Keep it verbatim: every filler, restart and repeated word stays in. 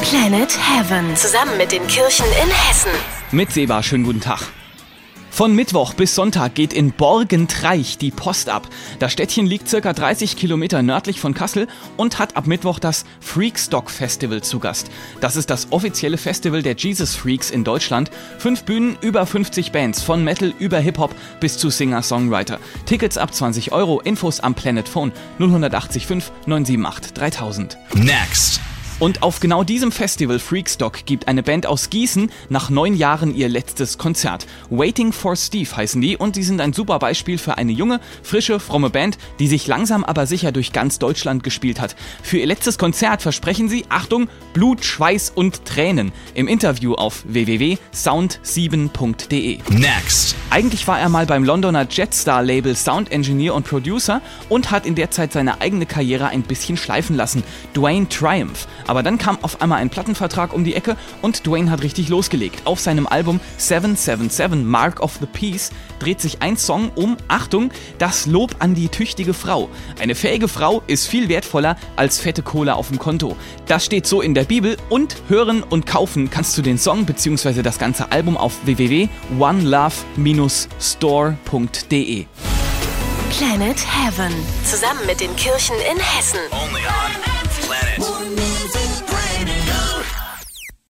Planet Heaven. Zusammen mit den Kirchen in Hessen. Mit Seba, schönen guten Tag. Von Mittwoch bis Sonntag geht in Borgentreich die Post ab. Das Städtchen liegt circa dreißig Kilometer nördlich von Kassel und hat ab Mittwoch das Freakstock Festival zu Gast. Das ist das offizielle Festival der Jesus Freaks in Deutschland. Fünf Bühnen, über fünfzig Bands, von Metal über Hip-Hop bis zu Singer-Songwriter. Tickets ab zwanzig Euro, Infos am Planet Phone null acht fünf neun sieben acht dreitausend. Next. Und auf genau diesem Festival Freakstock gibt eine Band aus Gießen nach neun Jahren ihr letztes Konzert. Waiting for Steve heißen die und die sind ein super Beispiel für eine junge, frische, fromme Band, die sich langsam aber sicher durch ganz Deutschland gespielt hat. Für ihr letztes Konzert versprechen sie, Achtung, Blut, Schweiß und Tränen. Im Interview auf w w w punkt sound sieben punkt d e. Next. Eigentlich war er mal beim Londoner Jetstar-Label Sound Engineer und Producer und hat in der Zeit seine eigene Karriere ein bisschen schleifen lassen. Dwayne Triumph. Aber dann kam auf einmal ein Plattenvertrag um die Ecke und Dwayne hat richtig losgelegt. Auf seinem Album sieben sieben sieben Mark of the Peace dreht sich ein Song um, Achtung, das Lob an die tüchtige Frau. Eine fähige Frau ist viel wertvoller als fette Kohle auf dem Konto. Das steht so in der Bibel und hören und kaufen kannst du den Song bzw. das ganze Album auf w w w punkt one love dash store punkt d e. Planet Heaven. Zusammen mit den Kirchen in Hessen. Only on Planet.